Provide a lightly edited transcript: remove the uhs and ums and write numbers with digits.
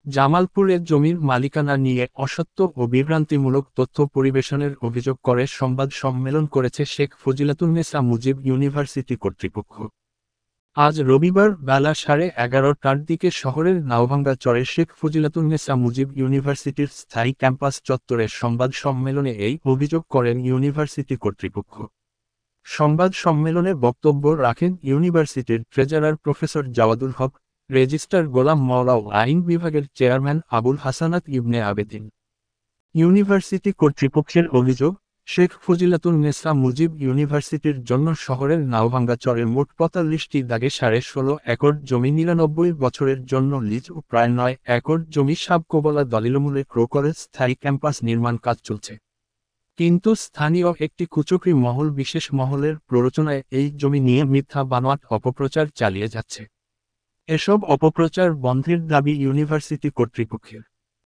জামালপুরে জমির মালিকানা নিয়ে অসত্য ও বিভ্রান্তিমূলক তথ্য পরিবেশনের অভিযোগ করে সংবাদ সম্মেলন করেছে শেখ ফজিলাতুন্নেছা মুজিব ইউনিভার্সিটি কর্তৃপক্ষ। আজ রবিবার বেলা 11:30টার দিকে শহরের নাওভাঙ্গা চরে শেখ ফজিলাতুন্নেছা মুজিব ইউনিভার্সিটির স্থায়ী ক্যাম্পাস চত্বরে সংবাদ সম্মেলনে এই অভিযোগ করেন ইউনিভার্সিটি কর্তৃপক্ষ। সংবাদ সম্মেলনে বক্তব্য রাখেন ইউনিভার্সিটির treasurer professor Jawadul Haque, registrar Golam Mawla ও আইন বিভাগের চেয়ারম্যান আবুল হাসানাত ইবনে আবেদিন। ইউনিভার্সিটি কর্তৃপক্ষের অভিযোগ, শেখ ফজিলাতুন্নেছা মুজিব ইউনিভার্সিটির জন্য শহরের নাওভাঙ্গা চরের মোট ৪৫টি দাগে ১৬.৫ একর জমি ৯৯ বছরের জন্য লিজ ও প্রায় ৯ একর জমি সাবকবলা দলিলমূলে ক্রয় করে স্থায়ী ক্যাম্পাস নির্মাণ কাজ চলছে। কিন্তু স্থানীয় একটি কুচক্রী মহল বিশেষ মহলের প্ররোচনায় এই জমি নিয়ে মিথ্যা বানোয়াট অপপ্রচার চালিয়ে যাচ্ছে। এসব অপপ্রচার বন্ধের দাবি ইউনিভার্সিটি কর্তৃপক্ষের।